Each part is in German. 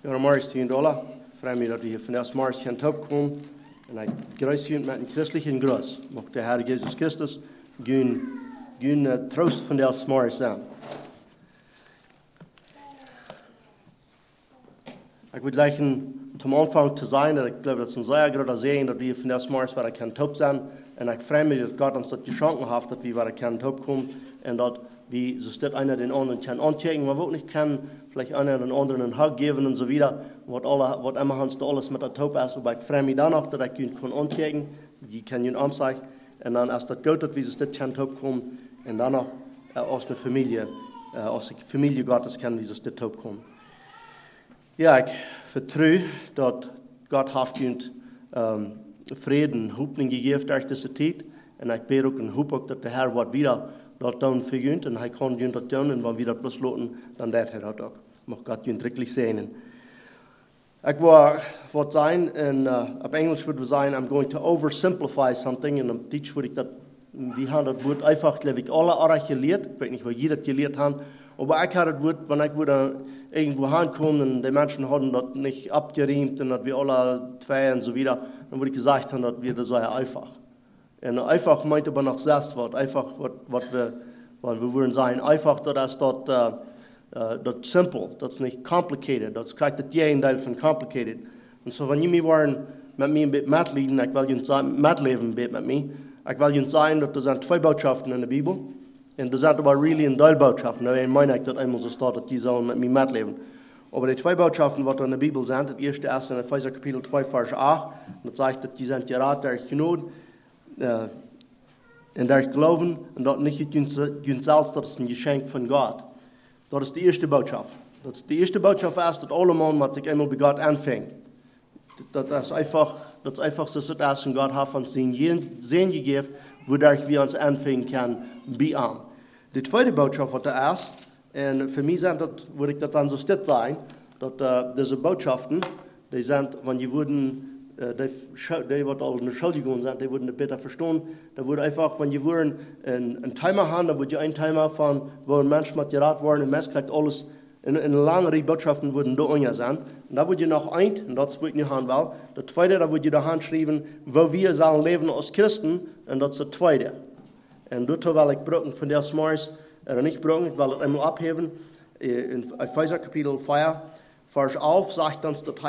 Ja, morgens $10. Freue mich, dass wir hier von der morgens hier kommen. Und ich grüße Sie mit einem christlichen Gruß. Mag der Herr Jesus Christus gehen Trost von der morgens sein. Ich würde gleich zum Anfang zu sein, ich glaube, das ist ein sehr großer Segen, dass wir von der morgens wieder top sein. Und ich freue mich, dass Gott uns das geschenkt hat, dass wir wieder top kommen. Und dass wir so steht einer den anderen kann anchecken, man wird nicht kann, vielleicht einer den anderen einen Hug geben und so wieder, was immer hans da alles mit der Top ist, aber ich freue mich danach, dass ich ihn anchecken, die kann ihn anzeigen, und dann erst das gut, dass wir so steht kann top kommen, und danach aus der Familie Gottes kann wir so steht top kommen. Ja, ich vertraue, dass Gott hat uns Frieden, Hoffnung gegeben durch diese Zeit, und ich bete auch und hoffe auch, dass der Herr wird wieder dat dan vergunt en hij kan je dat doen en wanneer we dat besloten, dan deed hij dat ook. Mag Gott je wirklich segnen. Ik wil zijn, en op Engels würde we zijn, I'm going to oversimplify something, en op Deutsch würde ich dat, wir haben das Wort einfach, glaube ich, alle Arach geleerd. Ich weiß nicht, was jeder geleerd hat, aber ich habe das Wort, wenn ich wieder irgendwo hinkomme und die Menschen haben das nicht abgeriemt und dass wir alle zwei und so wieder, dann würde ich gesagt haben, dass wir das so einfach. En einfach meint aber noch das Wort, einfach, was wir wollen sagen, einfach, das ist das simple, das ist nicht complicated, das kriegt das Gegenteil von complicated. Und so, wenn ihr wollen mit mir ein bisschen mitleben, ich will Ihnen sagen, mitleben ein bisschen mit mir, ich will Ihnen sagen, dass das sind zwei Botschaften in der Bibel, und das sind aber really in drei Botschaften, ich meine, dass einmal so steht, dass die sollen mit mir mitleben. Aber die zwei Botschaften, die in der Bibel sind, das erste ist in Epheser Kapitel 2, Vers 8, und das sagt, dass die sind gerade durch Gnade, en daar geloven en dat niet je zelfs, dat is een geschenk van God. Dat is de eerste boodschap. Dat is de eerste boodschap is dat allemaal wat ik eenmaal bij God aanving. Dat is einfach zo dat als God heeft ons zijn gegeven, waardoor we ons aanvingen kan bij aan. De tweede boodschap wat er is, en voor mij zijn dat, wil ik dat dan zo stil zijn, dat deze boodschappen, die zijn, want je worden die wat al een Entschuldigung sind, die würden das besser verstehen. Da würde einfach, wenn je einen Timer haben, da würde je einen Timer von, wo ein Mensch mit geraten worden, ein Mensch kriegt alles, in lange Botschaften würden da unja sein. Und da würde je noch ein, und das würde ich nicht haben will. Das zweite, da würde je da hinschreiben, wo wir sollen leben als Christen, und das ist das zweite. Und dort will ich brücken von der Smars, oder nicht brücken, ich will es einmal abheben. In Epheser Kapitel 4, Vers 11 sagt uns, dass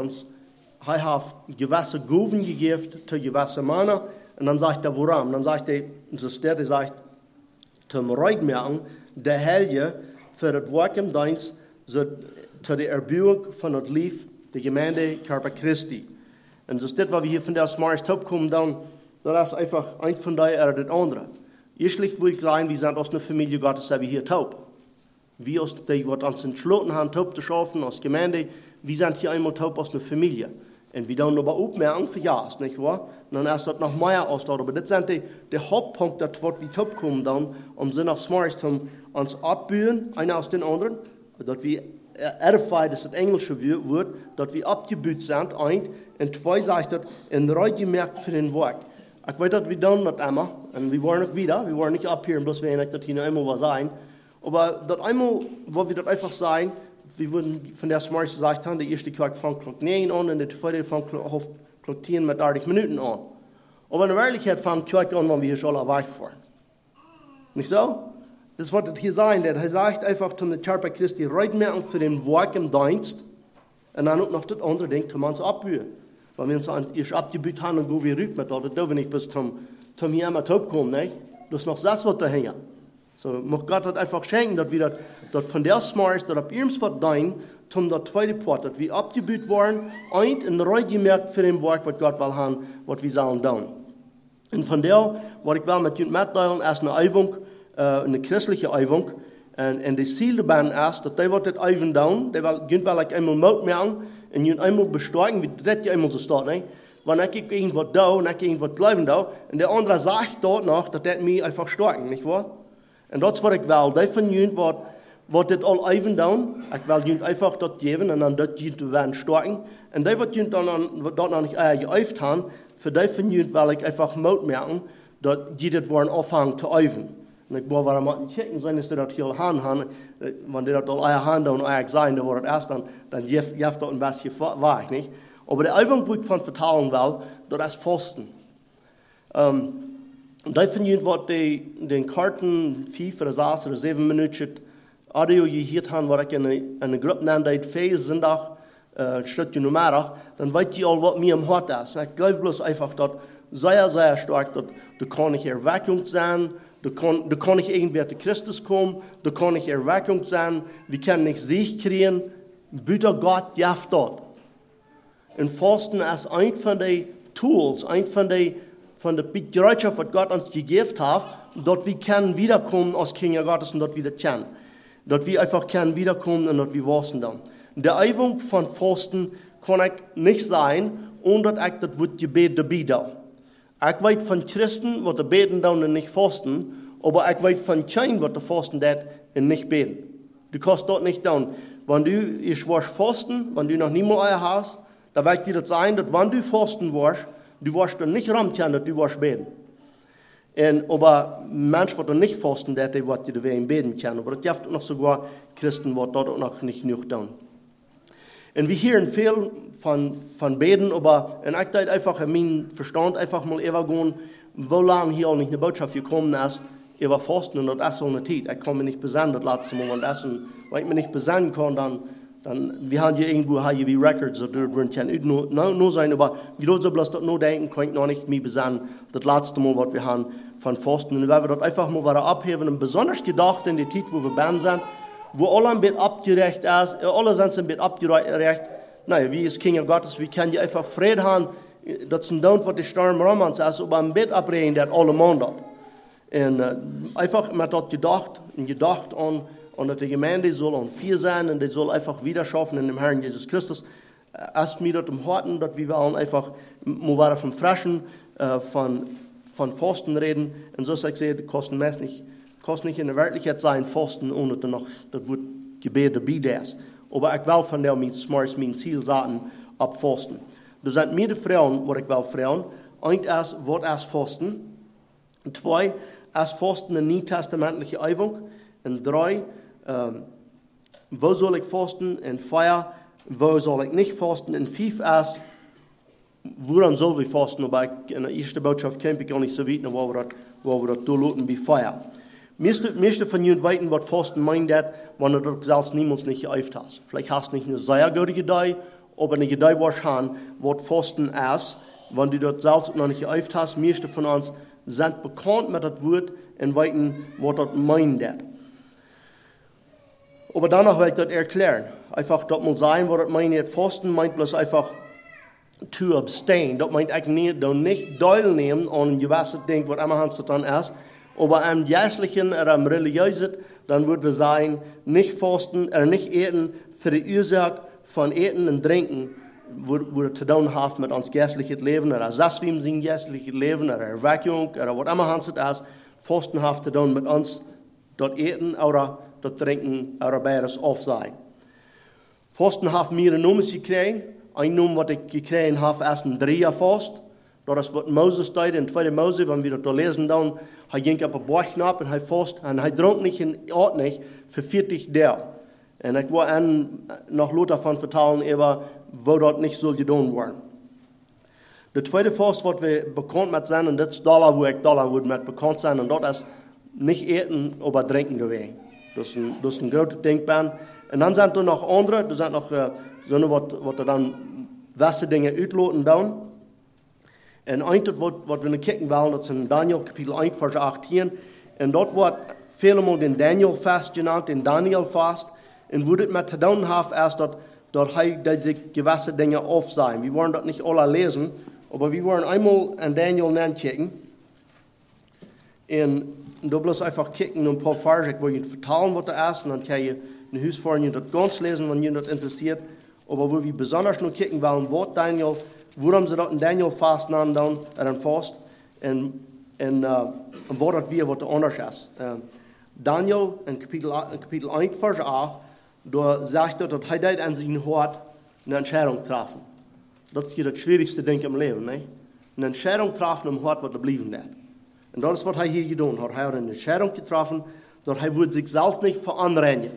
er hat gewisse Gaven gegeben zu gewissen Männern. Und dann sagt er, warum? Dann sagt er, er sagt, zum Reitmerken der Helge für das Werk im Dienst zu der Erbauung von das Lief der Gemeinde Körper Christi. Und so steht, was wir hier von der Smart Top kommen, dann, das ist einfach ein von der oder das andere. Erstlich will ich sagen, wir sind aus einer Familie Gottes, sind wir hier taub. Wir aus die, was uns entschlossen haben, taub zu schaffen, als Gemeinde, wir sind hier einmal taub aus einer Familie. Und wir dann aber aufmerken für ja, nicht wahr? Und dann erst das noch mehr ausdauert. Aber das sind die Hauptpunkte, das wird wie top kommen dann, sie nach Smart uns abbühen, einer aus den anderen, dass wir edified ist das englische Wort, dass wir abgebüht sind, ein, und zwei sagt das, in drei gemerkt für den Werk. Ich weiß, dass wir dann das einmal, und wir wollen auch wieder, wir wollen nicht abhören, bloß wenn ich das hier noch einmal was sein, aber das einmal, wo wir das einfach sagen, wir wurden von der Smart gesagt haben, der erste Tag fängt Klock 9 an und der zweite fängt Klock 10 mit 30 Minuten an. Aber in der Wirklichkeit fängt Tag an, wenn wir hier schon wegfahren. Nicht so? Das wird hier sein, der sagt einfach zum Körper Christi, reitmerken für den Werk im Dienst und dann auch noch das andere Ding, um uns abhören. Weil wir uns erst abgebüht haben und gehen wir rüber mit das, da wir nicht bis zum hier einmal top kommen, nicht? Das ist noch das, was da hängt. So, mag Gott das einfach schenken, dass wir das von der Smart, dass ab ihrem Verdienen, zum der zweite Part, dass wir abgebüht worden, und in Reihe gemerkt für den Werk, was Gott will haben, was wir sollen tun. Und von der, was ich will mit Ihnen mitteilen, ist eine Übung, eine christliche Übung, und das Ziel dabei ist, dass die das Übung tun, die will ich einmal Mut machen, und ihnen einmal bestärken, wie das ja einmal so steht, nicht? Wenn ich irgendwas da, und ich irgendwas glauben da, und der andere sagt dort noch, dass das mich einfach stärken, nicht wahr? En dat is wat ik wil. Die van jullie wat dit al even doen. Ik wil jullie einfach dat geven en dan dat jullie werden starten. En die wat jullie dan dat nog niet geübt haben, für die van jullie wil ik einfach Mut merken, dat jullie dit worden afhangen te oefen. Und ich war mal in Kirchen sein, dass die das hier haben, wenn die das all eier Hand und eier sein, da wird das erst dann jeft das ein bisschen war, nicht? Aber der Übung von vertalen will, das ist Fasten. Und da finde ich, was den Karten 5 oder 6 oder 7 Minuten Audio gehört haben, was ich in einer Gruppe nenne, die 4 Sonntag, ein Stückchen Nummer, dann weiß ich all, was mir im Hart ist. Ich glaube bloß einfach, dass sehr, sehr stark, dass du kann nicht Erweckung sein, du kann nicht irgendwer zu Christus kommen, du kann nicht Erweckung sein, wir können nicht Sieg kriegen, bitte Gott jaft dort. Und Fasten ist ein von den Tools, ein von der Bereitschaft, was Gott uns gegeben hat, dort wir können wiederkommen als Kinder Gottes und dort wieder kennen. Dort wir einfach können wiederkommen und dort wir wachsen dann. Die Übung von Fasten kann ich nicht sein, ohne dass ich das Gebet dabei da. Ich weiß von Christen, die beten da und nicht fasten, aber ich weiß von keinem, die fasten dat und nicht beten. Du kannst dort nicht da. Wenn du fasten, wenn du noch niemals hast, dann wird dir das sein, dass wenn du fasten warst, du warst dann nicht ramtjan, du warst beten. Aber Menschen, die nicht fasten, die wird dir wegen beten können. Aber das gibt noch sogar Christen, die dort auch noch nicht genug tun. Und wir hören viel von Beten, aber ich dachte einfach in meinem Verstand einfach mal übergehen, wo lange hier auch nicht eine Botschaft gekommen ist, über Fasten und das ist so eine Zeit. Ich kann mich nicht besannen, das letzte Mal, und essen. Wenn ich mich nicht besannen kann, dann wir haben hier irgendwo wie Records, oder dort können nur sein, aber ich würde bloß dort nur denken, kann ich noch nicht mehr besannen, das letzte Mal, was wir haben von Fasten. Und wenn wir das einfach mal wieder abheben, und besonders gedacht in der Zeit, wo wir beim sind, wo alle ein bisschen abgerecht ist, alle sind ein bisschen abgerecht. Nein, wie ist Kinder Gottes, wir können ja einfach Frieden haben, das ist ein Don't, was die Sturm Romans ist, aber ein bisschen abreden, das alle Mann dort. Und einfach mit das gedacht an, dass die Gemeinde soll an 4 sein und die soll einfach wieder schaffen in dem Herrn Jesus Christus. Erst mir dort im Horten, dass wir wollen einfach mal vom Frischen, von Fasten reden. Und so sage ich, das kostet nicht in der Wirklichkeit sein, Fasten, ohne dass noch das Wort Gebet dabei ist. Aber ich will von der mein Ziel sagen, ab Fasten. Das sind mir die Frauen, was ich will fragen. Eins ist, was ist Fasten? 2, ist Fasten eine neutestamentliche Übung? Und 3, wo soll ich fasten? Und 4, wo soll ich nicht fasten? Und 5 ist, woran soll wir fasten? Aber in der ersten Botschaft kämpfe ich gar nicht so weit, wo wir das durchlassen wie Feuer. Meeste von Ihnen wissen, was Fasten meint, wenn du das selbst niemals nicht geübt hast. Vielleicht hast du nicht eine sehr gute Gedei, aber eine Gedei wahrscheinlich, was Fasten ist, wenn du das selbst noch nicht geübt hast. Meiste von uns sind bekannt mit das Wort und wissen, was das meint. Aber danach will ich das erklären. Einfach, das muss sein, was das meint. Fasten meint bloß einfach to abstain. Das meint eigentlich nicht teilnehmen an ein gewisses Ding, was immer Hans dann ist. Aber am geistlichen oder am religiösen, dann würden wir sagen, nicht fasten, nicht eten für die Ursache von Eten und Trinken, wo zu tun hat mit uns geistlichen Leben, oder das wie im geistlichen Leben, oder Erweckung, oder was immer Hans ist. Fasten hat zu tun mit uns, dort Eten oder dort Trinken, oder beides auf sein. Fasten hat mir eine Nummer gekriegt. Ein Nummer, was ich gekriegt habe, ist ein 3er-Fast. Das ist, was Moses steht in 2. Mose, wenn wir das lesen, dann, er ging auf den Bauchnab und er fast, und er trank nicht und ort nicht für 40 Tage. Und ich war noch Luther davon vertellen, wo das nicht so getan worden. Der zweite Fast, was wir bekannt mit sind, und das ist da, wo ich da mit bekannt sein, und das ist nicht eten, aber trinken gewesen. Das ist ein großes Ding. Und dann sind da noch andere, da sind noch so was dann gewisse Dinge ausloten dann. Und eins, was wir kicken wollen, das ist in Daniel Kapitel 1, Vers 18. Und dort wird viele Mal den Daniel-Fast genannt, den Daniel-Fast. Und wo das mit zu tun hat, ist, dass diese gewisse Dinge auf sein. Wir wollen das nicht alle lesen, aber wir wollen einmal an Daniel nachkicken. Und da bloß einfach kicken und ein paar Verse, wo ich vertalen, was da ist. Und dann kann ich in Haus fahren und das ganz lesen, wenn ihr das interessiert. Aber wo wir besonders nur kicken wollen, was Daniel, warum sie das in Daniel fast nennen, dann fast, und wo das wir, was da anders ist. Daniel in Kapitel 1, Vers 8, da sagt er, dass er an seinem Hort eine Entscheidung treffen. Das ist das schwierigste Ding im Leben, nicht? Eine Entscheidung treffen im Hort, was da bleiben wird. Und das ist, was er hier getan hat. Er hat eine Entscheidung getroffen, dass er wird sich selbst nicht veranreinigen.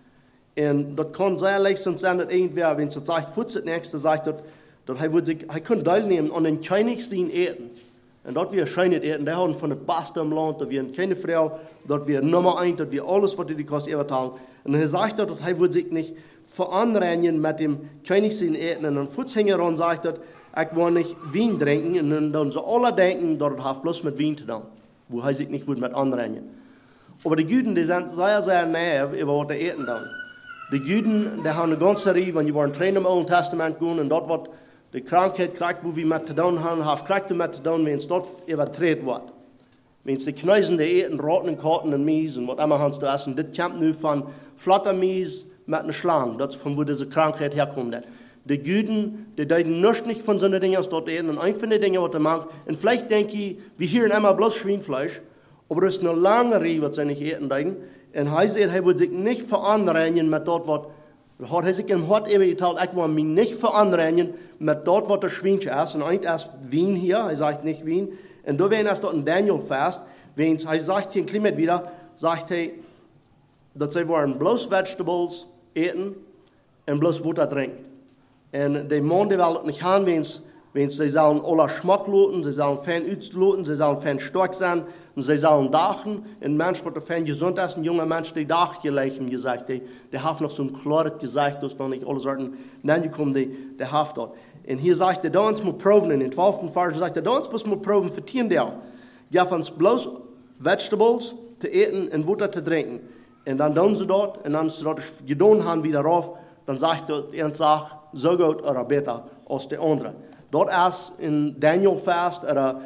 Und das kann sehr leicht sein, dass irgendwer, wenn es sagt, Futzet nächste sagt, dass er kann teilnehmen an den kleinigsten Eten. Und dort wir scheinen Eten, der haben von der Beste im Land, dass wir keine Frau, dort wir Nummer 1, dass wir alles, was die Kost übertragen. Und er sagt, dass er wird sich nicht veranreinigen mit dem kleinigsten Eten. Und ein Futzhänger und sagt, dass ich will nicht Wein trinken. Und dann so alle denken, dass er bloß mit Wein zu tun, wo er sich nicht mit anreinigen. Aber die Juden, die sind sehr, sehr nah über was die Eten tun. Die Juden, die haben eine ganze Reihe, wenn wir Trainer im Alten Testament gehen und dort wird die Krankheit kriegt, wo wir mit zu tun haben, kriegt mit zu tun, wenn es dort übertreten wird. Wenn es die Kneisen, die eten, roten Karten und Mies und was immer haben zu essen, das kommt nur von flotter Mies mit einer Schlange, das ist von wo diese Krankheit herkommt. Die Juden, die deuten nicht von so einer Dingen, als dort eten und ein von den Dingen, was sie machen, und vielleicht denke ich, wir hören immer bloß Schweinfleisch, aber das ist eine lange Reihe, was sie nicht eten deuten. Und er sagt, er wird sich nicht veranreinigen mit dort, was hat er sich im Hort eben geteilt, ich will mich nicht veranreinigen mit dort, was der Schweinchen ist. Und eigentlich erst Wien hier, er sagt nicht Wien. Und da werden erst dort in Daniel fest, wenn er sagt hier in Klimat wieder, sagt er, dass sie wollen bloß Vegetables eten und bloß Wasser trinken. Und die Mann, die wollen nicht haben, wenn sie sollen alle Schmack loten, sie sollen fein loten, sie sollen fein stark sein, und sie sollen dachen. Ein Mensch, der fein gesund ist, ein junger Mensch, der dach gelegen gesagt, der hat noch so ein klares gesagt, dass noch nicht alle Sorten nennen kommen, der hat dort. Und hier sagt er, da uns mal proben, in den 12. Vers sagt er, da uns muss mal proben für 10 Tage. Gib uns bloß Vegetables zu eten und Wasser zu trinken. Und dann tun sie dort, und dann sie dort getan haben wieder rauf, dann sagt er, so gut oder besser als der andere. Dort ist in Daniel Fast, oder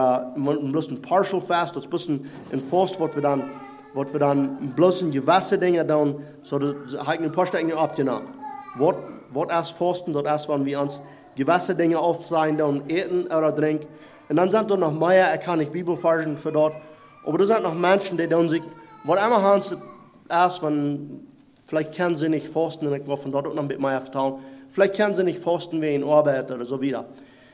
bloß ein Partial Fast, das ist bloß ein Fast, was wir dann bloß in gewisse Dinge tun, so dass ein paar Steine abgenommen. Was ist Fasten, dort ist, wenn wir uns gewisse Dinge aufsehen, dann eten oder trinken. Und dann sind da noch mehr, ich kann nicht Bibelversen für dort, aber da sind noch Menschen, die dann sich, was immer haben sie erst, wenn, vielleicht können sie nicht fasten, und ich will von dort auch noch ein bisschen mehr vertrauen, vielleicht können sie nicht fasten wegen Arbeit oder so wieder.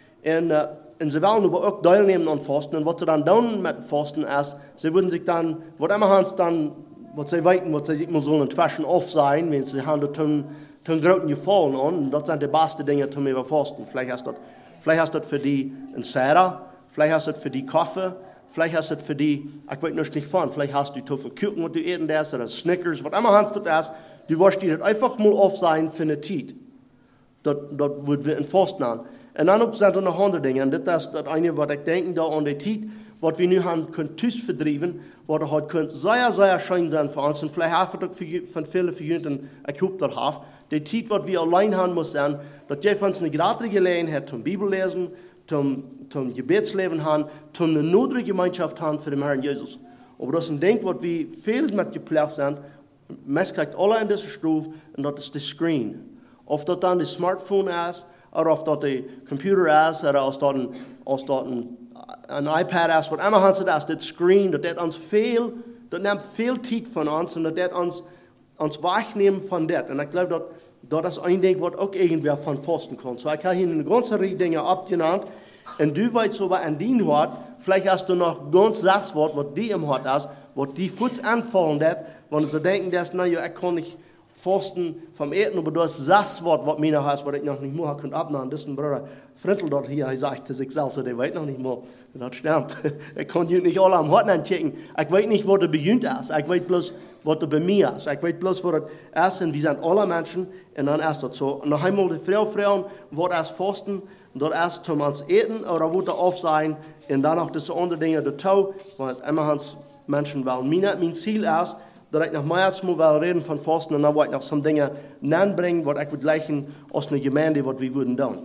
Und sie wollen aber auch teilnehmen an Fasten. Und was sie dann tun mit Fasten ist, sie würden sich dann, was immer haben sie dann, was sie weiten, was sie sich mal sollen Taschen auf sein, wenn sie haben den großen Gefallen an. Und das sind die besten Dinge zum über Fasten. Vielleicht hast du für die ein Cider, vielleicht hast du für die Kaffee, vielleicht hast du für die, ich weiß nicht von, vielleicht hast du Tüffel Kuchen, was du eten darfst, oder Snickers, was immer hast du das. Du wirst dir einfach mal auf sein für eine Zeit. Das würden wir in Fasten an. Und dann sind da noch andere Dinge. Und das ist das eine, was ich denke, da an der Zeit, was wir nu haben, können Tüß verdrieben, was halt könnte sehr, sehr schön sein für uns. Und vielleicht haben wir von vielen Verjünten, ich hoffe, das haben. Die Zeit, was wir allein haben, muss sein, dass wir uns eine gerade Gelegenheit zum Bibellesen, zum Gebetsleben haben, zum eine notare Gemeinschaft haben für den Herrn Jesus. Aber das ist ein Ding, was wir viel mit geplant sind, man kriegt alle in diese Stufe, und das ist der Screen. Ob das dann das Smartphone ist, oder ob das der Computer ist, oder ob das ein iPad ist, was immer haben sie das Screen, das uns viel, das nimmt viel Zeit von uns, und das uns wegnehmen von das. Und ich glaube, das ist ein Ding, was auch irgendwer von Fasten kann. So, ich habe hier eine ganze Reihe Dinge abgenannt, und du weißt so, was an dein Hort, vielleicht hast du noch ganz das Wort, was die im Hort ist, was die Fuß anfallen, wenn sie denken, dass, naja, ich kann nicht Fasten vom Eten, aber du hast das Wort, was mir noch hast, was ich noch nicht mehr kann abnehmen. Das ist ein Bruder Frintel dort hier, er sagt zu sich selbst, der weiß noch nicht mehr, das stimmt. Ich kann nicht alle am Hort anchecken. Ich weiß nicht, wo der beginnt ist. Ich weiß bloß, was der bei mir ist. Ich weiß bloß, wo das ist, und wir sind alle Menschen, und dann ist das so. Und noch einmal die Frauen, wo das Fasten, und dort ist zum uns eten, oder wo der auf sein, und dann noch diese andere Dinge dazu, weil immer hans Menschen wollen. Mein Ziel ist, dass ich noch mehrmals mal reden von Fasten, und dann wollte ich noch some Dinge bringen, was ich gleichen aus einer Gemeinde, was wir würden tun.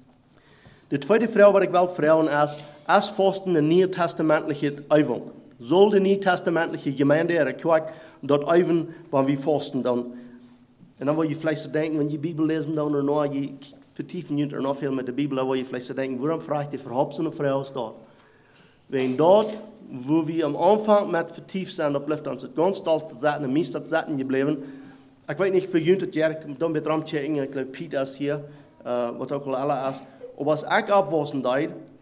Die zweite Frage, was ich will fragen, ist Fasten eine neutestamentliche Übung? Soll die neutestamentliche Gemeinde oder Kirche dort üben, wenn wir fasten tun? Und dann wollt ihr vielleicht so denken, wenn ihr Bibel lesen dann oder noch, ihr vertiefen jünt noch viel mit der Bibel, dann wollt ihr vielleicht so denken, warum fragt ihr überhaupt so eine Frau aus dort? Wenn dort, wo wir am Anfang mit vertieft sind, da bleibt uns ganz stolz zu sein, und meistens Seiten geblieben. Ich weiß nicht, für jünt das dann wird dran checken, ich glaube, Peter ist hier, was auch alle ist. Aber was ich abwaschen deed,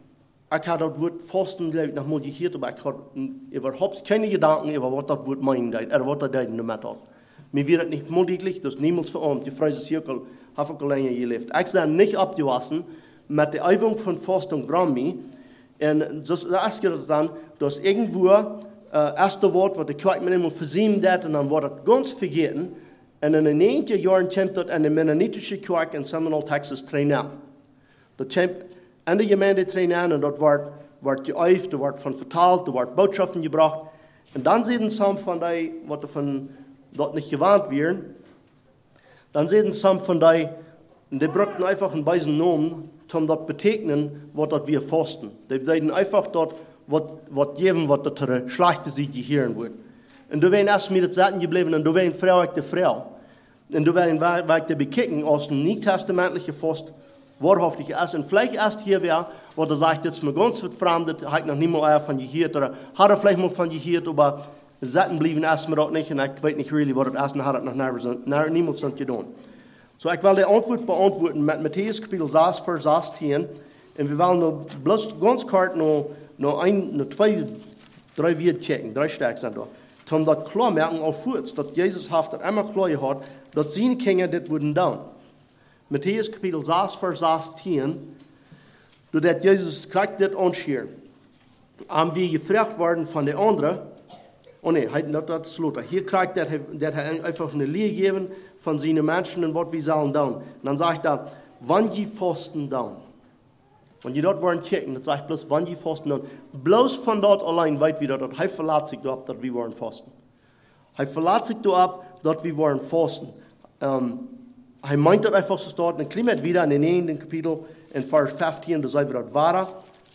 ich habe das Wort Fasten noch mal gehört, aber ich habe überhaupt keine Gedanken über was das Wort meinen geht, oder was das damit hat. Mir wird nicht möglich, dass niemals verarmt, die Freie Zirkel, habe ich länger gelebt. Ich bin nicht abgewaschen mit der Übung von Fasten Grammy, und das ist dann, dass irgendwo, erste Wort, was der Kirche mit ihm versiemt hat, und dann wurde das ganz vergessen, und in den 90er Jahren kommt das in der mennonitische Kirche in Seminole, Texas, trainieren. Das kommt in der Gemeinde trainieren, und dort wird geübt, da wird von verteilt, da wird Botschaften gebracht. Und dann sehen sie von denen, was davon dort nicht gewarnt werden, dann sehen sie von denen, und die brauchten einfach einen weisen Namen, um dort betegnen, was dort wir fasten. Die werden einfach dort was geben, was dort der schlechte sie hören wird. Und da werden erst mir das Satten geblieben, und da werden Frau die Frau. Und da werden wir bekicken, aus dem nicht-testamentlichen Fast wahrhaftig ist. Und vielleicht erst hier wäre, wo er sagt, jetzt mir ganz verfremdet, hat noch niemand von gehört, oder hat er vielleicht mal von gehört, aber Satten blieben erst mir dort nicht, und ich weiß nicht really, was das ist, und hat er noch niemals getan. So, ich will die Antwort beantworten mit Matthäus Kapitel 6, Vers 16, und wir wollen noch bloß ganz kurz noch 2, 3 Wörter checken, 3 Stärken sind da. Um das klar merken, auch kurz, dass Jesus hat das immer klar hat, dass seine Kinder das würden tun. Matthäus Kapitel 6, Vers 16, dass Jesus kriegt das anschieren. Haben wir gefragt worden von den anderen, oh ne, das ist Luther. Hier kriegt der einfach eine Lehre gegeben von seinen Menschen und was wir sollen tun. Und dann sagt er, wann die fasten tun. Und die dort wollen checken, das sagt bloß, wann die fasten tun. Bloß von dort allein weit wieder, dort er verlässt sich ab, dass wir wollen fasten. Er verlässt sich ab, dass wir wollen fasten. Er meint das einfach so dort, und klimmert wieder in den 9. Kapitel, in Vers 15, da sagt wir das wahr.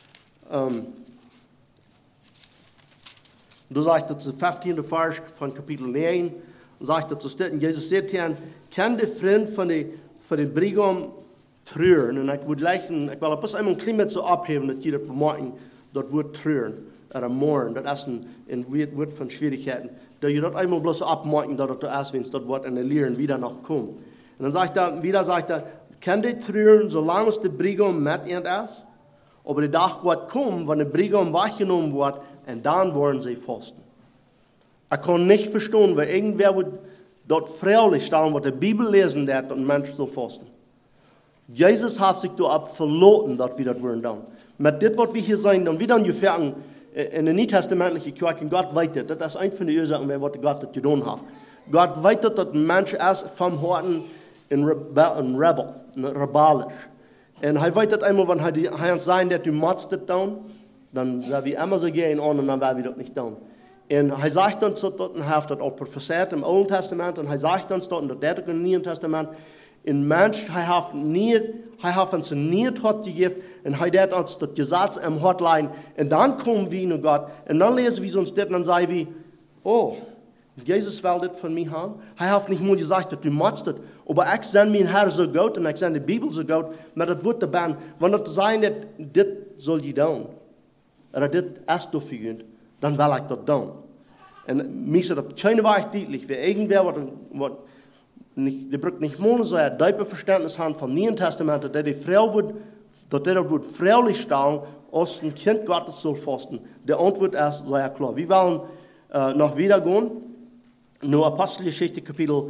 Du sagst, das ist der 15. Vers von Kapitel 9, und sagt, das ist und Jesus sagt hier, kann der Freund von den Brigam trüren, und ich will ein bisschen einmal Klima so abheben, dass jeder bemerken, das wird trüren, oder morgen, das ist ein Wort von Schwierigkeiten, dass ihr das einmal bloß abmerken, dass das ist, wenn es das Wort in der Lehren wieder noch kommt. Und dann sagt er, kann der trüren, solange es der Brigam mit ihnen ist, aber der Tag wird kommen, wenn der Brigam weggenommen wird, und dann wollen sie fasten. Ich kann nicht verstehen, weil irgendwer wird dort freilich stellen, was die Bibel lesen wird, und Menschen so fasten. Jesus hat sich da verloren, dass wir das wollen tun. Mit dem, was wir hier sagen, dann wieder ungefähr in der Neutestamentlichen Kirche, Gott weiß das. Das ist eine von den Ursachen, was Gott das getan hat. Gott weiß, dass ein Mensch ist vom Herzen ein rebellisch. Und er weiß das einmal, wenn er sagt, dass du machst das tun, dann sagen wir immer so gehen an, und dann werden wir das nicht tun. Und er sagt uns dort, und er hat das auch prophezeit im Alten Testament, und er sagt uns dort, und das im Neuen Testament, ein Mensch, er hat uns nie Gott gegeben, und er hat uns das Gesetz im Hort leiden. Und dann kommen wir zu Gott, und dann lesen wir uns das, und dann sagen wir, oh, Jesus will das von mir haben. Er hat nicht nur gesagt, dass du machst das, aber ich sehe mein Herr so gut, und ich sehe die Bibel so gut, mit das Wort dabei, wenn das sein, das soll ich tun, oder das ist dafür, dann will ich das tun. Und mir ist das keine Weise deutlich, wie irgendwer, was die braucht nicht mal so ein tiefer Verständnis haben vom Neuen Testament, dass die Frau wird freilich stellen, als ein Kind Gottes soll fasten. Die Antwort ist sehr klar. Wir wollen noch wieder gehen, nur Apostelgeschichte Kapitel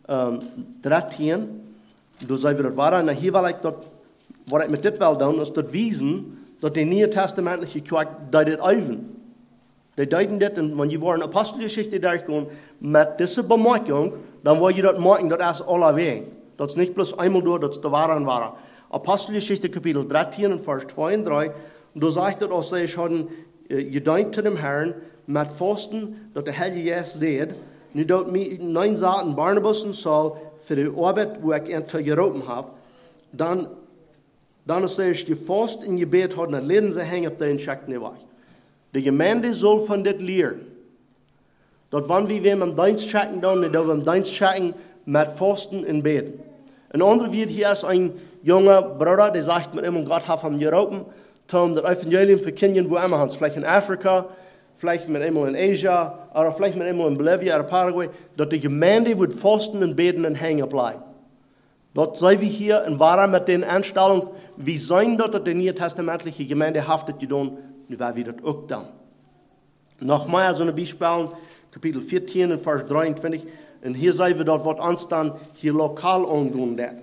13, da sagen wir das wahr, und hier will ich dort, was ich mit das will tun, ist dort wiesen, dass die Neue Testamentliche Kirche das üben. Die deuten das, und wenn ihr in Apostelgeschichte durchgehen, mit dieser Bemerkung, dann wollt ihr das merken, das ist aller Weg. Das ist nicht bloß einmal durch, das ist der Wahre war. Apostelgeschichte Kapitel 13, Vers 2 und 3, und da sagt er auch, sie schon gedankt zu dem Herrn, mit Fasten, dass der Heilige Geist sieht, nu dort mir 9 Sachen Barnabas und Saul für die Arbeit, wo ich ihn geropen habe, dann ist es gefasst in Gebet hat, und leden sie hängen auf den Schatten weg. Die Gemeinde soll von das lernen. Dort wann wir am Dienst checken, dann wir am Dienst checken mit Fasten und Beten. Ein anderer wird hier ist ein junger Bruder, der sagt mit ihm, Gott hat ihm geropen, um das Evangelium für Kinder, wo immer hans, vielleicht in Afrika, vielleicht mit ihm in Asia, oder vielleicht mit ihm in Bolivia oder Paraguay, dass die Gemeinde wird fasten und beten und hängen bleiben. Dort sei wir hier in Wahrheit mit den Einstellungen, wie sein dort die neutestamentliche Gemeinde haftet getan, nu war wir das auch dann. Nochmal so ein Beispiel, Kapitel 14 und Vers 23, und hier sehen wir dort, was uns dann hier lokal angehen wird.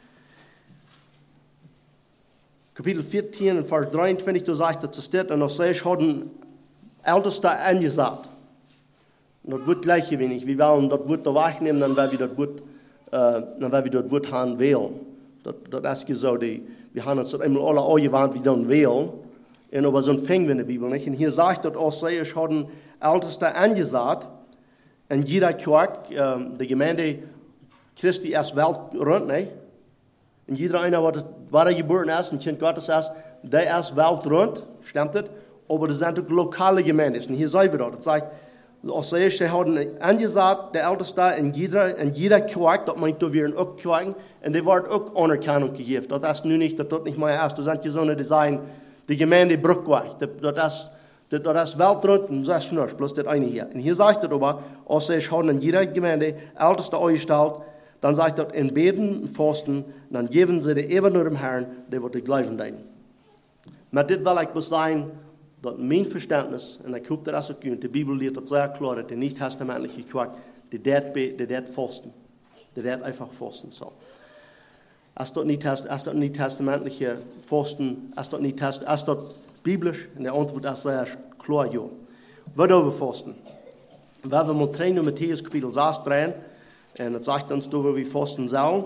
Kapitel 14 und Vers 23, da sagt es, und da sehe ich, hat ein Ältester angesagt. Und das wird gleich wenig. Wir wollen das Wort da wegnehmen, dann werden wir das Wort haben wählen. Das ist so, wir haben uns einmal alle angewandt, wie dann wählen. Und aber so fängt wir in der Bibel nicht. Und hier sagt das auch, ich habe ein Ältester angesagt, in jeder Kirche, die Gemeinde Christi erst Welt rund, ne? Und jeder einer, was er geboren ist, ein Kind Gottes ist, der erst Welt rund, stimmt das? Aber das sind auch lokale Gemeinden. Und hier sehen wir das. Das sagt, Osseus, der hat angesagt, der Älteste in jeder Kirche, das meint, wir in auch Kirchen, und die wird auch Anerkennung gegeben. Das ist nun nicht, das nicht mehr ist. Das sind die so eine Design, die Gemeinde Brückweg. Das ist weltrund und das ist nicht, bloß das eine hier. Und hier sagt er aber, Osseus hat in jeder Gemeinde Älteste eingestellt, dann sagt er, in Beten und Fasten, dann geben sie die eben nur dem Herrn, der wird die Glauben dein. Mit dit will ich bloß sagen, dass mein Verständnis, und ich hoffe, dass es auch die Bibel lehrt das sehr klar, dass die nicht-testamentliche Kirche, die das fasten, die das einfach fasten soll. Als das nicht testamentliche Fasten, als das biblisch, und der Antwort ist sehr klar, ja. Worüber fasten? Wenn wir mal trainen in Matthäus Kapitel 6 drehen, und das sagt uns, wo wir fasten sollen.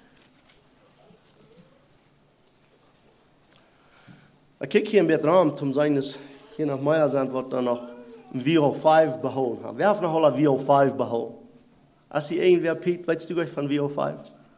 Ich kijk hier in het raam, toen zijn dus hier nach Meier zijn, wat dan nog een VO5 behouden haben. Wer hat noch alle VO5 behouden? Als die irgendwer Piet, weißt du euch von VO5?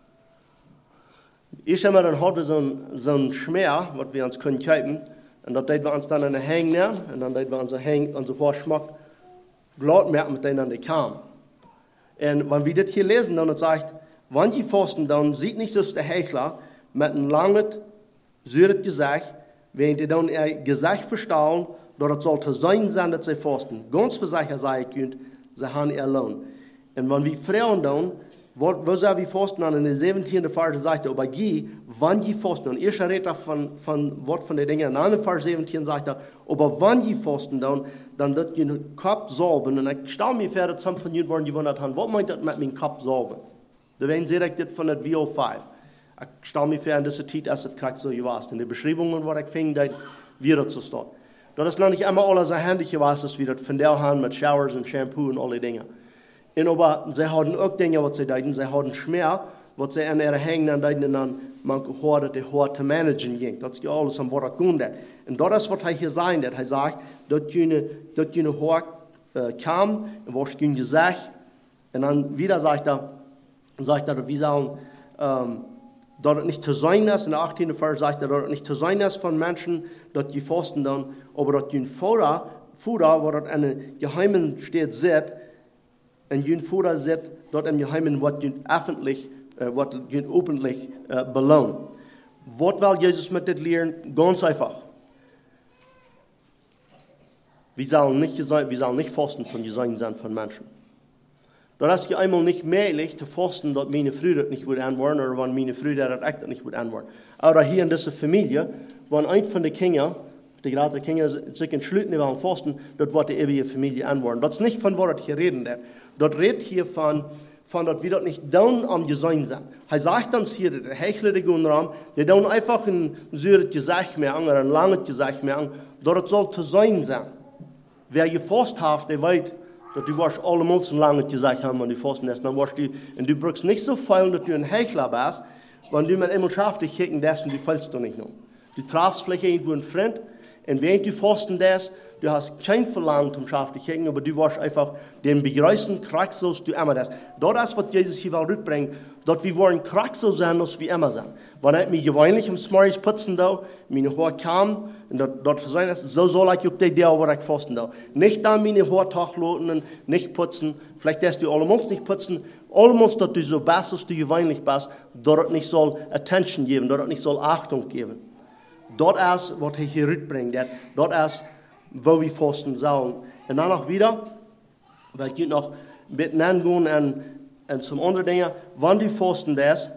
Ich habe dann heute so ein Schmer, was wir uns können kaufen, und das wir uns dann an den Hängen nehmen, und dann wir unser Vorschmack Blut merken, mit denen die kamen. Und wenn wir das hier lesen, dann sagt, wenn die fasten, dann sieht nicht so der Hechler mit einem langen, süren Gesicht, wenn die dann ihr Gesicht verstauen, dass es sollte sein, dass sie fasten. Ganz versichert sei ich könnt, sie haben ihr Lohn. Und wenn wir Frauen dann, wo sie wie fasten, an in der 17. Vers sagt er, aber wann die fasten, und ich rede von Wort von den Dingen, in Vers 17 sagt er, aber wann die fasten, dann wird ihr Kopf sauben, und ich stelle mir vor, dass some von ihnen waren gewundert haben, was meint das mit meinem Kopf sauben? Da werden sie direkt von der VO5. Ich stelle mir vor, in dieser Zeit, als es kriegt so gewesen. In den Beschreibungen, wo ich fing, da wieder zu stehen. Das ist noch nicht immer alles so handig gewesen, wie das von der Hand mit Showers und Shampoo und alle Dinge. Und aber sie haben auch Dinge, was sie deuten, sie haben Schmerz, was sie an ihre Hängen deuten, und dann man gehört, die Haar zu managen ging. Das ist ja alles am Wort tun. Und das ist, was er hier sagen wird. Er sagt, dass jene Haar kam, und was ging gesagt, und dann wieder sagt er, wir sollen, dass es nicht zu sein ist, in der 18. Vers sagt er, dass es nicht zu sein ist von Menschen, dass die fasten dann, aber dass die Futter, wo das in einem Geheimen steht, sieht, und die Futter sieht, dort im Geheimen wird die öffentlich, wird die öffentlich belohnt. Was will Jesus mit dem lehren? Ganz einfach. Wir sollen nicht fasten von Gesang sein von Menschen. Das ist ja einmal nicht möglich zu fasten, dass meine Früher das nicht antworten oder wenn meine Früher das nicht antworten. Aber hier in dieser Familie, wenn ein von den Kindern, die gerade Kinder sich entschließen, wollen fasten, dort wird die ewige Familie antworten. Das ist nicht von was hier reden. Dort redet hier von dass wir dort nicht down am Gesang sind. Er sagt uns hier, der Hechler, der Gunram, der down einfach ein süres Gesicht mehr an oder ein langes Gesicht mehr an, dort soll zu sein sein. Wer gefasst hat, der weiß, dass du warst allemal so lange gesagt haben, wenn du fasten lässt, dann warst du, und du brauchst nicht so viel, dass du ein Hechler bist, wenn du mit einmal schaffst, dich kicken lässt und du fällst doch nicht noch. Du trafst vielleicht irgendwo einen Freund, und während du fasten lässt, du hast kein Verlangen zum Schaff dich kicken, aber du warst einfach den begrüßten Kraxels, du immer das. Das ist, was Jesus hier will rüberbringen, dass wir wollen Kraxel sein, als wir immer sind. Wenn ich mich gewöhnlich am Smarries putzen da, meine Haare kam, und dort sein ist, so soll ich auf die Idee, wo ich fasten da. Nicht da meine Haare tachloten und nicht putzen, vielleicht dass du allemal nicht putzen, allemal, dass du so bist, als du gewöhnlich bist, dort nicht soll Attention geben, dort nicht soll Achtung geben. Dort ist, was er hier rüberbringt, dort ist, wo wir fasten sollen. Und dann noch wieder, weil ich noch mit angehen und zum anderen Dinge, wenn du fasten lässt,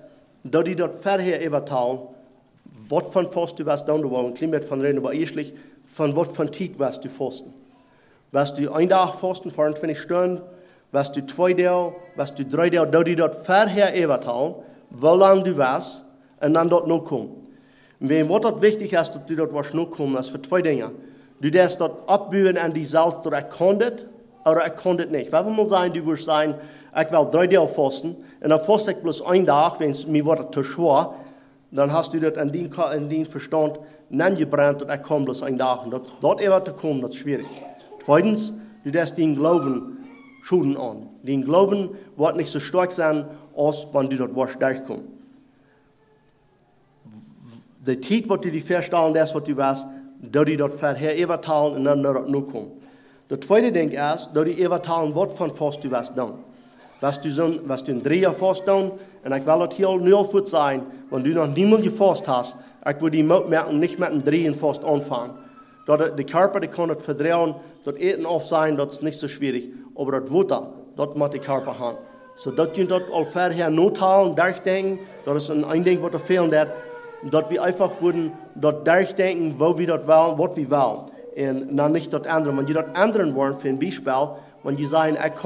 dass die dort vorher übertalen, was von Fasten du was dann, du wollen Klimat von reden, aber erstlich, von was von Zeit was du fasten. Was du ein Tag fasten, 24 Stunden, was du 2 Tage, was du 3 Tage, dass die dort vorher übertalen, wie lange du warst, und dann dort noch kommen. Und wenn was dort wichtig ist, dass du dort was noch kommen, das für 2 Dinge. Du darfst dort abbühen an die Salz, dass ich kann das, oder ich kann das nicht. Was will sein, du wirst sagen, ich will 3 Tage fasten, und dann faste ich bloß einen Tag, wenn es mir wird zu schwer, dann hast du das an den Verstand gebrannt, und ich kann bloß einen Tag. Und dort zu kommen, das ist schwierig. Zweitens, du darfst den Glauben schulden an. Den Glauben wird nicht so stark sein, als wenn du dort was durchkommst. Die Zeit, was du dir vorstellen, das, was du weißt, dass die dort vorher übertalen und dann dort noch kommen. Das zweite Ding ist, dass die übertalen, was von Fast du was dann. Was du in 3 Jahren fast dann, und ich will das hier nur gut sein, wenn du noch niemals gefasst hast, ich will die merken, nicht mit einem 3 Jahren Fast anfangen. Der Körper, der kann das vertrauen, das Eten auf sein, das ist nicht so schwierig, aber das Wasser, das muss der Körper haben. So, das könnt ihr all vorher nottalen, durchdenken, das ist ein Ding, was da fehlen wird, dass wir einfach würden dort durchdenken, wo wir dort wollen, was wir wollen. Und dann nicht dort ändern. Wenn die dort ändern wollen, für ein Beispiel, wenn die sagen, ich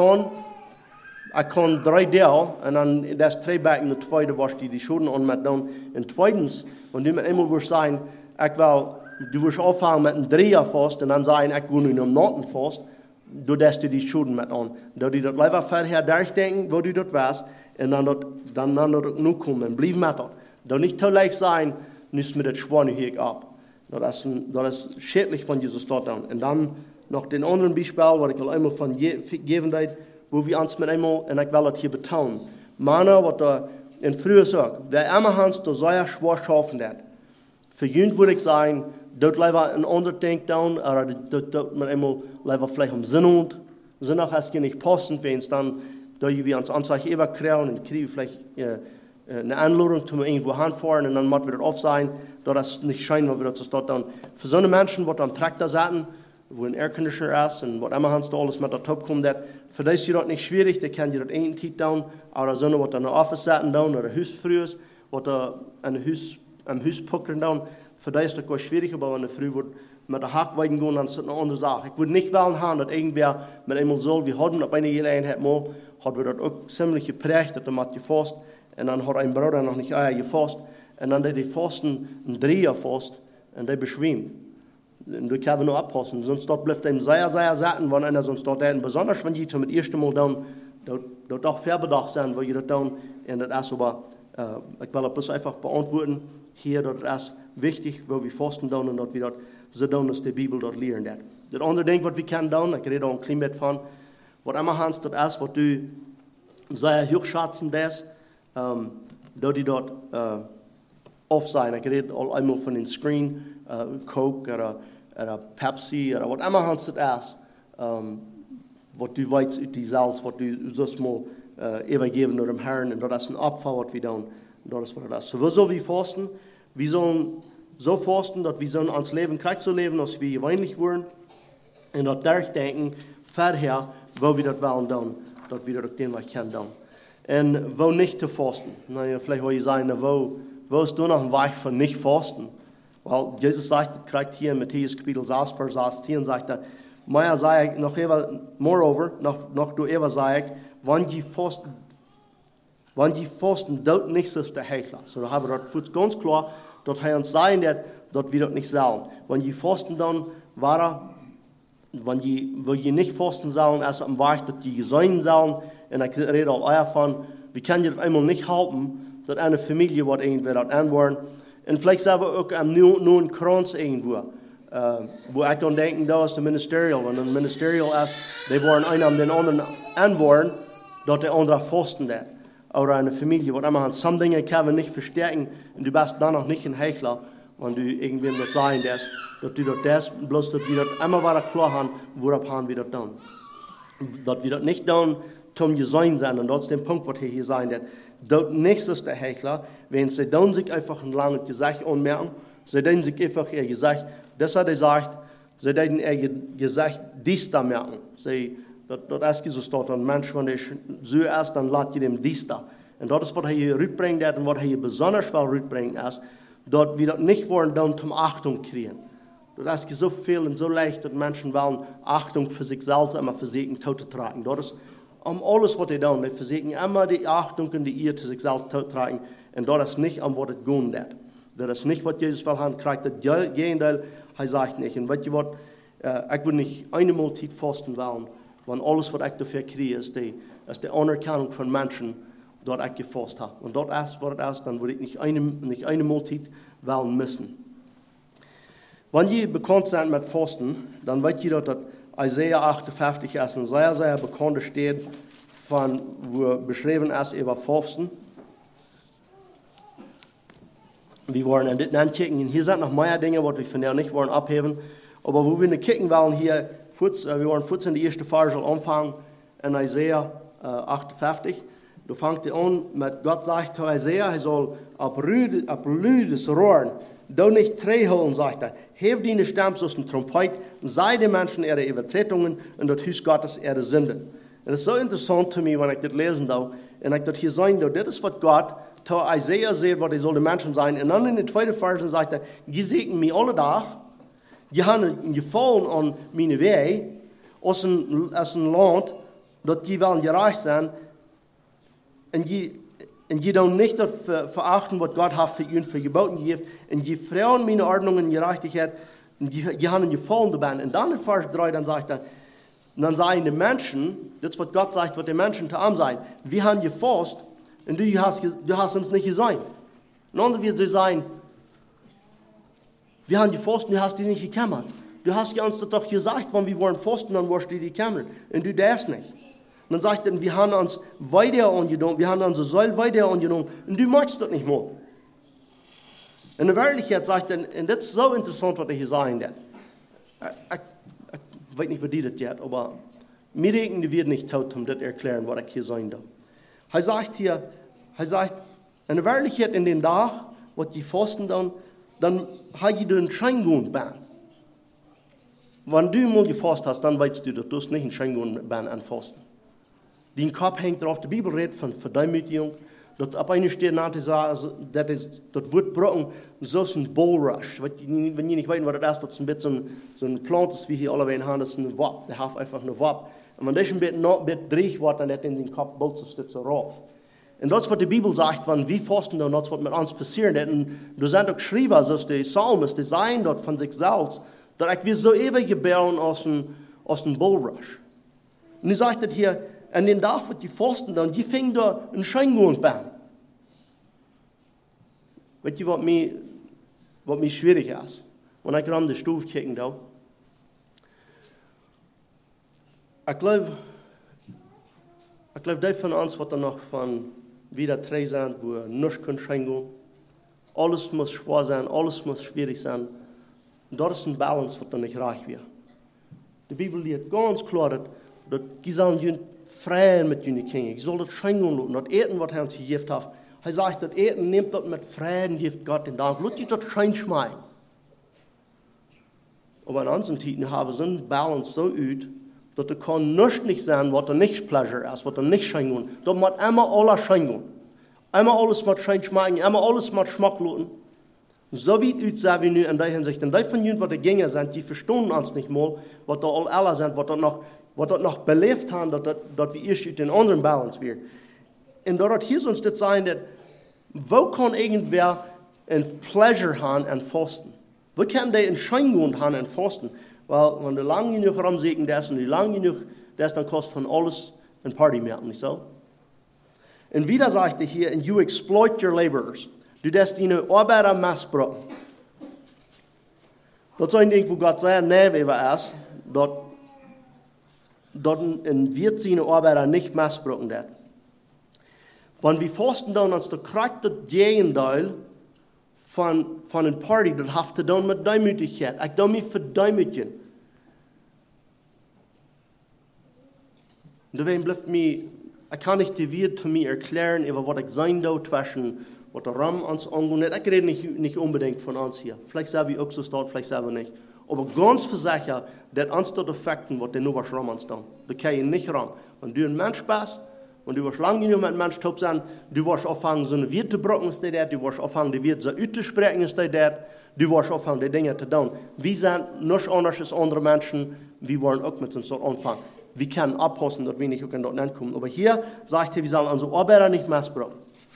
kann 3 Tage, und dann das 3 Backen, und 2, was die Schulden an mit tun. Und zweitens, wenn du mit einmal wirst sagen, du wirst auffangen mit einem 3 Jahr Fast, und dann sagen, ich gehe nur am Norden Fast, du darfst dir die Schulden mit an. Da die dort lieber vorher durchdenken, wo du dort warst, und dann dort nur kommen, bleib mit dort. Da nicht zu leicht sein, nimmst mir das Schweine hier ab. Das ist schädlich von Jesus dort an. Und dann noch den anderen Beispiel, was ich einmal von geben will, wo wir uns mit einmal, und ich will das hier betonen, Männer, was da in früher sagt, wer immer hans, da soll schwer schaffen hat. Für Jünd würde ich sagen, dort lieber ein anderes Ding down, oder dort mit einmal lieber vielleicht am Sinnund. Sinnach hast du nicht passen, wenn es dann, da wir uns Anzeichen überkriegen und kriegen vielleicht eine Anladung, zum irgendwo hinfahren, und dann muss wir dort auf sein, da das nicht scheint, weil wir das dort dann. Für so eine Menschen, die am Traktor sitzen, wo ein Airconditioner ist, und was immer hans da alles mit der Top kommt, für das ist das nicht schwierig, die können die dort einen Tiet down, oder so eine, was da in der Office sitzen down, oder Haus früh ist, was da am Haus puckern down, für das ist das gar schwierig, aber wenn eine früh wird, mit der Hackweiden gehen, dann ist das eine andere Sache. Ich würde nicht wollen haben, dass irgendwer mit einmal so, wir hatten, auf eine Gelegenheit mal, hat wir dort auch ziemlich geprägt, dass man gefasst, und dann hat ein Bruder noch nicht Eier gefasst, und dann die fasten, ein 3 Jahre fast, und der beschwimmt. Und du kannst nur abpassen, sonst dort bleibt ihm sehr, sehr satten, wenn einer sonst dort hat, besonders wenn die zum ersten Mal dann, dort auch verbedacht sein, wo ihr das dann, und das ist aber, ich will das einfach beantworten, hier, das ist wichtig, wo wir fasten dann, und dort wir dort so dann, dass die Bibel dort lernen wird. Das andere Ding, was wir können dann, ich rede auch ein klein bisschen von, was immer hast, das ist, was du sehr hochschätzen das, dass die dort auf sein. Ich rede einmal von den Screen, Coke oder Pepsi oder was immer hast das ist, was du weißt, die Salz, was du so mal übergeben durch den Herrn, und das ist ein Abfall, was wir dann, das ist was das ist. So, so wie fasten, wir sollen so fasten, dass wir sollen ans Leben gleich so leben, als wir gewöhnlich wurden, und dort durchdenken, vorher, wo wir das wollen dann, dass wir das den Weg kennen dann. Und wo nicht zu fasten. Naja, vielleicht wollt ihr sagen, wo ist du noch ein Weg von nicht fasten? Weil Jesus sagt, kriegt hier in Matthäus Kapitel 6, Vers 16, sagt er, Meier sei ich, noch du ever sei ich, wenn die fasten, dort nichts ist der Hechler. So, da haben wir das ganz klar, dass er uns sagen wird, dass wir das nicht sollen. Wenn die fasten dann, wenn die nicht fasten sollen, erst am Weg, dass die gesehen sollen, und ich rede auch davon, wir können das einmal nicht halten, dass eine Familie wird irgendwer das anwollen. Und vielleicht sagen wir auch nur ein Kranz irgendwo, wo ich dann denke, da ist der Ministerial. Wenn ein Ministerial ist, die wollen einen den anderen anwollen, dass der andere fasten wird. Oder eine Familie, wo immer some Dinge kann wir nicht verstärken, und du bist dann noch nicht ein Hechler, wenn du irgendwem das sagen darfst, dass du das, bloß dass wir das immer weiter klar haben, worauf haben wir das dann. Dass wir das nicht dann zum Gesehen sein, und das ist der Punkt, was hier sagen wird. Dort nichts ist der Hechler, wenn sie dann sich einfach ein langes Gesicht anmerken, sie dann sich einfach ihr Gesicht, das hat er gesagt, sie dann ihr Gesicht dies da merken. Das ist Jesus dort, ein Mensch, wenn er so ist, dann lässt ihr dem dies da. Und das ist, was er hier rüberbringt und was er hier besonders will rüberbringen ist, dass wir das nicht wollen dann zum Achtung kriegen. Das ist so viel und so leicht, dass Menschen wollen Achtung für sich selbst immer versuchen, tot zu tragen. Das ist alles, was sie tun. Sie versuchen immer die Achtung und die Ehe zu sich selbst tot zu tragen. Und das ist nicht, was es gehen wird. Das ist nicht, was Jesus will haben, kriegt das Gegenteil, er sagt nicht. Und weißt du was, ich will nicht eine Mahlzeit fasten wollen, wenn alles, was ich dafür kriege, ist die Anerkennung von Menschen, dort ich gefasst habe. Und dort ist, was es ist, dann würde ich nicht eine Mahlzeit wollen müssen. Wenn ihr bekannt seid mit Fasten, dann wisst ihr, dass Isaiah 58 ist ein sehr, sehr bekannter steht, wo beschrieben ist über Fasten. Wir wollen das nicht kicken. Hier sind noch mehr Dinge, die wir von der nicht wollen abheben. Aber wo wir nicht kicken wollen, hier, wir wollen kurz in die erste Verse anfangen, in Isaiah 58. Da fängt er an mit, Gott sagt zu Isaiah, er soll ab Lüdes rohren, da nicht holen, sagt er. Heb deine Stimme aus dem Trompet, sei den Menschen ihre Übertretungen und das Haus Gottes ihre Sünden. Und es ist so interessant für mich, wenn ich das lesen darf, und ich das hier sagen darf, das ist, was Gott zu Isaiah sagt, was die sollen Menschen sein. Und dann in den zweiten Versen sagt er, die segnen mich alle Tag, die haben gefallen an meine Wege, aus ein Land, dass die wollen gerecht sein, und die dann nicht verachten, was Gott hat für ihnen für Geboten gegeben, und die frauen meine Ordnungen und Gerechtigkeit, und die haben gefallen dabei. Und dann in Vers 3, dann sagt er, dann sagen die Menschen, das ist, was Gott sagt, was die Menschen zu ihm sagen, wir haben gefasst, und du hast uns nicht gesehen. Und dann wird sie sagen, wir haben gefasst und du hast dich nicht gekümmert. Du hast uns das doch gesagt, wenn wir wollen fasten, dann wirst du dich kümmern. Und du darfst nicht. Und dann sagt er, wir haben uns weiter angenommen, wir haben unsere Säule weiter angenommen, und du magst das nicht mehr. In der Wirklichkeit sagt er, und das ist so interessant, was er hier sagen wird. Ich weiß nicht, wie die das jetzt, aber mir denken, die wird nicht tot, um das zu erklären, was ich hier sagen darf. Er sagt hier, in der Wirklichkeit, in den Tag, was die fasten dann hat jeder einen Scheingrund bei. Wenn du mal gefasst hast, dann weißt du, dass du nicht einen Scheingrund bei an Fasten. Dein Kopf hängt drauf, die Bibel redet von Verdemütigung. Dat op een stelle dat wordt broken zoals een bulrush. Wenn je nicht weet wat dat is, dat is een beetje zo'n plant is wie hier allebei haben, dat is een wap. Der hat einfach eine wap. En wenn das ein bisschen dreig wordt, dan hat in den Kopf bolst het zo rauf. En dat is wat de Bibel sagt, van wie fasten dan, dat is wat met ons passiert. En er zijn ook geschreven, zoals de Psalmist, die zijn dat van zichzelf, dat ik weer zo even gebeuren als een bulrush. En nu zegt het hier, an den Tag, wo die fasten, dann, die fingen da einen Scheingrund an. Weißt du, was mir schwierig ist? Wenn ich an die Stufe kicken da. Ich glaube, die von uns, was da noch von wieder 3 sind, wo nichts kann Scheingrund. Alles muss schwer sein, alles muss schwierig sein. Und das ist ein Balance, was da nicht reich wird. Die Bibel lehrt ganz klar, dass die sollen freien mit ihren Kindern. Ich soll das Scheingrund lassen, das Eten, was er uns gegeben hat. Er sagt, das Eten nimmt das mit Frieden, gibt Gott den Dank. Lass dich das Schein schmeiden. Aber in unseren Zeiten haben wir so einen Balance so ut, dass da kann nichts nicht sein, was da nicht Pleasure ist, was da nicht Scheingrund. Da muss immer alles Scheingrund. Immer alles mit Schein schmeiden, immer alles mit Schmack lassen. So wie ut sagen wir nun in der Hinsicht. Und die von ihnen, was da Gänger sind, die verstehen uns nicht mal, was da alle sind, was da noch belebt haben, dass wir erst in anderen Balance werden. Und dort hier uns das sein, dass, wo kann irgendwer ein Pleasure haben an Fasten? Wo kann der einen Scheingrund haben an Fasten? Weil, wenn du lang genug rumsägen das und lang genug das, dann kostet von alles ein Party mehr, nicht so? Und wieder sagt er hier, and you exploit your laborers. Du darfst deine Arbeiter missbrauchen. Das ist ein Ding, wo Gott sehr nervig ist, dort wird seine Arbeiter nicht missbrauchen werden. Wenn wir fasten dann, als der kriegt das Gegenteil von einer Party, das hat zu tun mit Demütigkeit. Ich darf mich verdemütigen. Und deswegen bleibt mir, ich kann nicht die Welt zu mir erklären, über was ich sein darf, zwischen was der Raum uns angeht. Ich rede nicht unbedingt von uns hier. Vielleicht sagen wir auch so dort, vielleicht sagen wir nicht. Aber ganz versichert, dass uns dort affekten, was der nur was Raum uns tun. Wir können nicht Raum. Wenn du ein Mensch bist, Und du wirst lange genug mit einem Menschen top sein, du wirst anfangen, so eine Wert zu brocken, ist der, du wirst anfangen, die Wert so auszusprechen, ist der, du wirst anfangen, die Dinge zu tun. Wir sind nicht anders als andere Menschen, wir wollen auch mit uns dort anfangen. Wir können abpassen, dass wir nicht auch dort hinkommen. Aber hier sagt er, wir sollen unsere Arbeiter nicht missbrauchen.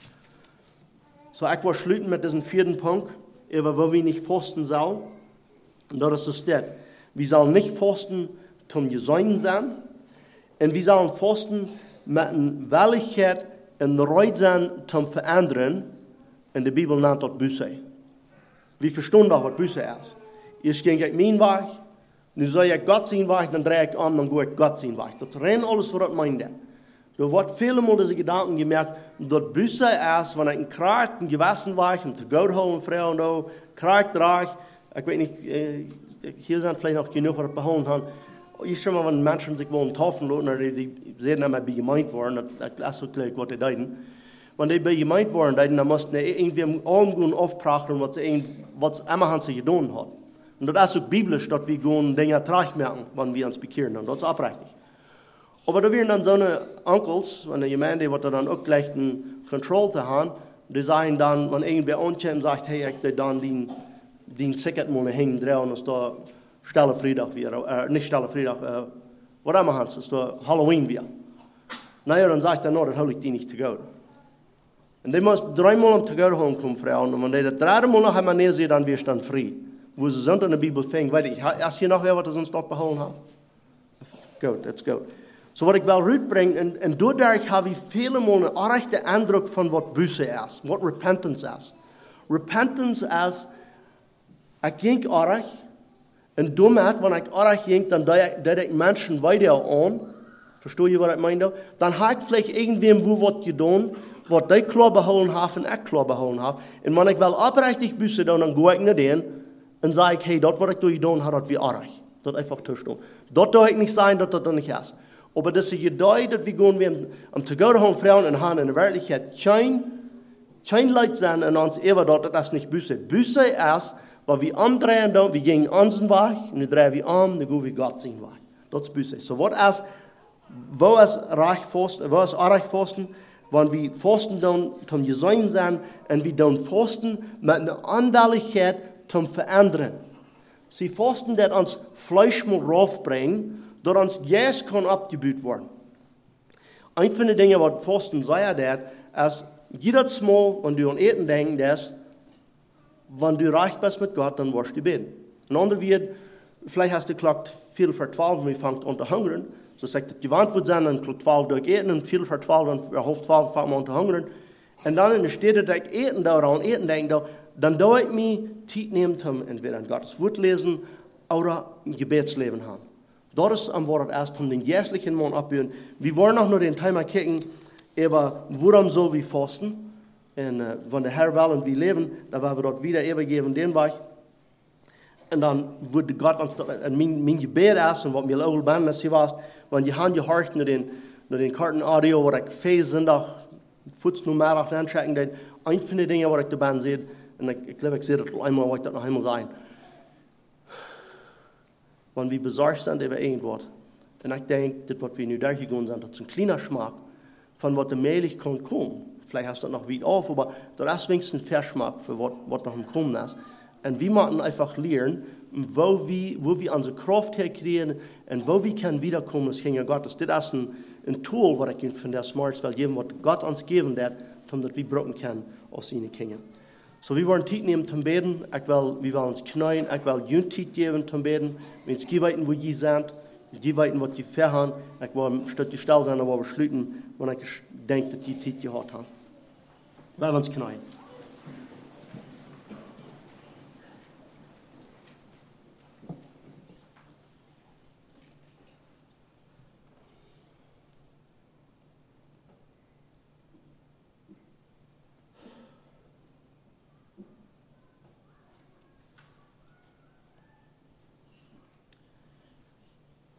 So, ich will schließen mit diesem 4. Punkt, über wo wir nicht fasten sollen. Und das ist das. Wir sollen nicht fasten zum Gesäumen sein. Und wir sollen fasten mit einer Willigkeit und Reut sein zum Verändern. Und die Bibel nennt das Buße. Wir verstehen auch, was Buße ist. Erst ging ich meinen Weg, nu soll ich Gott sein Weg, dann drehe ich an, dann gehe ich Gott sein Weg. Das rennt alles, was das meint. Da wird viele Mal diese Gedanken gemerkt, dass Buße ist, wenn ich einen Krieg, einen gewissen Weg, um zu Gott holen, Frau und auch, Krieg drauf. Ich weiß nicht, hier sind vielleicht noch genug, die das behauen haben. Ich schon mal, wenn Menschen sich wollen taufen lassen, die sehen nicht mehr bei gemeint worden, das ist so gleich, was die deuten. Wenn die bei gemeint worden, dann mussten die irgendwie allem aufbrachen, was immer haben sie getan hat. Und das ist auch biblisch, dass wir Dinge merken, wenn wir uns bekehren. Und das ist abrechtig. Aber da werden dann so eine Onkels, wenn die Gemeinde, die dann auch gleich eine Kontrolle zu haben, die sagen dann, wenn irgendwer ankommt und sagt, hey, ich will dann den Sickert mal hängen dran, und da Stille Freitag wieder, nicht Stille Freitag, was immer haben, ist da Halloween wieder. Naja, dann sagt er, no, das hole ich die nicht zu Gott. Und die muss 3 Mal zu Gott holen kommen, Frauen. Und wenn die das 3. Mal noch einmal näher sehen, dann wirst du dann frei. Wo sie sind in der Bibel fängt, weiß ich, hast hier noch wer, was sie uns dort behalten haben? Gut, that's gut. So, was ich will rüberbringen, und dadurch habe ich viele Mal einen rechten Eindruck von, was Buße ist, was Repentance ist. Repentance ist, ich ging arg, und damit, wenn ich arg ging, dann da ich Menschen weiter an, verstehe ich, was ich meine? Dann habe ich vielleicht irgendwem wo was getan, was die klar behalten haben und ich klar behalten habe. Und wenn ich will abrechtig Buße tun, dann gehe ich nicht hin und sage ich, hey, das, was ich da getan habe, das wie arg. Das einfach tun. Das darf ich nicht sein, dass das nicht ist. Aber das ist gedeiht, dass wir gehen, um zu Gott haben, Frauen und haben in der Wirklichkeit kein Leid sein in uns, aber das ist nicht Buße. Buße ist, weil wir umdrehen, wir gehen unseren Weg, und dann drehen wir dann gehen wir Gott seinen Weg. Das ist Buße. So, was ist, wo ist reich fasten? Wenn wir fasten dann zum Gesäumen sein, und wir dann fasten mit einer Anwälligkeit zum Verändern. Sie fasten, dass uns Fleisch mal raufbringen, dass uns Gas kann abgebaut werden. Eine von den Dingen, was Fasten sagt, ist, jedes Mal, wenn du an Eten denkst, wenn du reich bist mit Gott, dann wirst du beten. Ein anderer wird, vielleicht hast du gesagt, 4:12, und wir fangen an zu hungern. So sagt es, gewandt wird sein, dann klockt 12 durch Eten, und 4:12, dann halb 12 fangen wir an zu hungern. Und dann in der Städte, dass ich Eten denke, dann darf ich mir Zeit nehmen, entweder ein Gottes Wort lesen oder ein Gebetsleben haben. Das ist am Wort erst um den jährlichen Monat abhören. Wir wollen auch nur den Thema kicken, aber warum so wie fasten? Und wenn der Herr will und wir leben, dann werden wir dort wieder übergeben, den Weg. Und dann würde Gott uns, mein Gebet ist, und was mir auch bin, dass sie was, wenn die Hand gehorcht nach den Kartenaudio, wo ich fähig sind, auch Futznummer anschauen, dann ein von den Dingen, was ich dabei sehe, und ich glaube, ich sehe das einmal, was ich das noch einmal sagen. Wenn wir besorgt sind über irgendwas, und ich denke, das, was wir nun durchgegangen sind, das ist ein kleiner Geschmack von was allmählich kommen kann. Vielleicht hast du das noch wieder auf, aber das ist wenigstens ein Verschmack für was noch im Kommen ist. Und wir müssen einfach lernen, wo wir unsere Kraft herkriegen und wo wir können wiederkommen als Kinder Gottes. Das ist ein Tool, was ich von der Smarts will geben, was Gott uns geben wird, damit wir brauchen können als seine Kinder. So, wir wollen Zeit nehmen zum Beten. Wir wollen uns knien. Ich will Ihnen Zeit geben zum Beten. Wenn Sie weiten, wo Sie sind, Sie weiten, was Sie verhauen. Ich will statt die Stelle sein, aber wir schließen, wenn ich denke, dass Sie Zeit gehabt haben. Wir wollen uns knien.